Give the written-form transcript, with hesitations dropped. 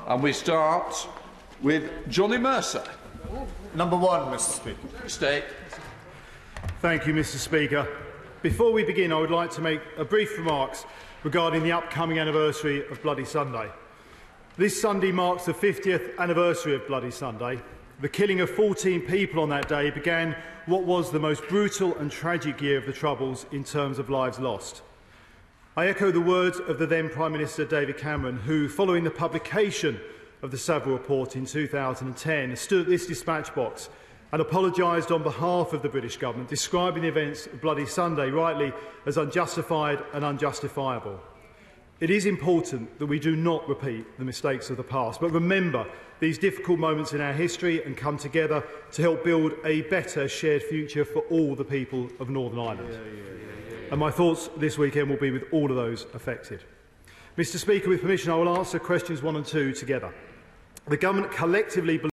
And we start with Johnny Mercer. Number 1, Mr. Speaker. Stay. Thank you, Mr. Speaker. Before we begin, I would like to make a brief remarks regarding the upcoming anniversary of Bloody Sunday. This Sunday marks the 50th anniversary of Bloody Sunday. The killing of 14 people on that day began what was the most brutal and tragic year of the Troubles in terms of lives lost. I echo the words of the then Prime Minister David Cameron, who, following the publication of the Savile Report in 2010, stood at this dispatch box and apologised on behalf of the British Government, describing the events of Bloody Sunday rightly as unjustified and unjustifiable. It is important that we do not repeat the mistakes of the past, but remember these difficult moments in our history and come together to help build a better shared future for all the people of Northern Ireland. And my thoughts this weekend will be with all of those affected. Mr. Speaker, with permission, I will answer questions 1 and 2 together. The Government collectively